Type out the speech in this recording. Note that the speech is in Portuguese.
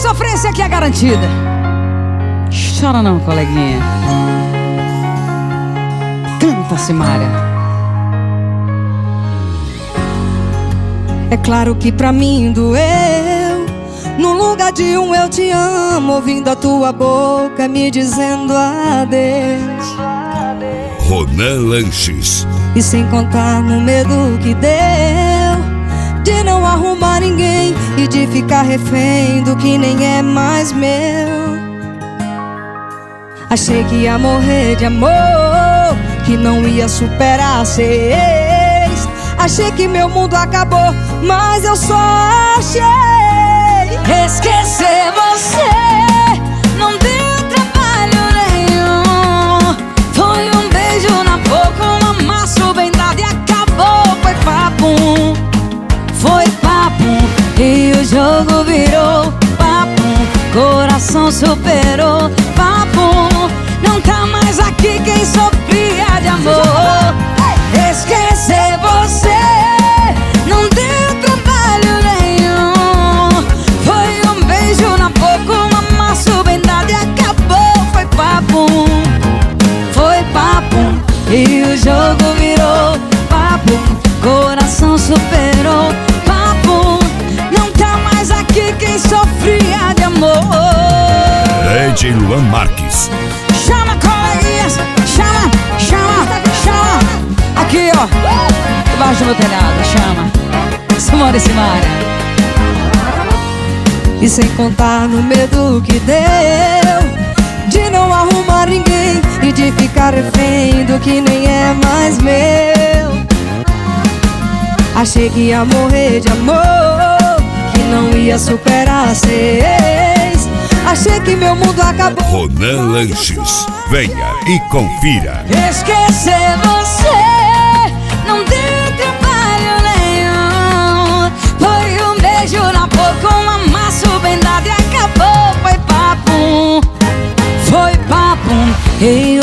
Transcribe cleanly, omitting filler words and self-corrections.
sofrência aqui é garantida. Chora não, coleguinha. Canta, Simária. É claro que pra mim doeu, no lugar de um eu te amo, ouvindo a tua boca me dizendo adeus. Ronan Lanches. E sem contar no medo que deu de não arrumar ninguém e de ficar refém do que nem é mais meu. Achei que ia morrer de amor, que não ia superar ser ex. Achei que meu mundo acabou, mas eu só achei esquecer você. Não deu trabalho nenhum. Foi um beijo na boca, um amasso bem dado e acabou. Foi papum, foi papum. E o jogo virou papum. Coração superou papum. Não tá mais aqui quem sofria de amor. Esquecer você não deu trabalho nenhum. Foi um beijo na boca, um amasso bem dado e acabou. Foi papum, foi papum. E o jogo virou papum. Coração superou papum. Não tá mais aqui quem sofria de amor. Ed Luan Marques. Chama, coleguinhas, chama, chama, chama. Aqui, ó, debaixo do meu telhado, chama Simone e Simária. E sem contar no medo que deu de não arrumar ninguém e de ficar refém do que nem é mais meu. Achei que ia morrer de amor, que não ia superar ser ex. Achei que meu mundo acabou. Ronan Lanches. Venha e confira. Esquecer você não deu trabalho nenhum. Foi um beijo na boca, um amasso bem dado e acabou. Foi papum, foi papum. E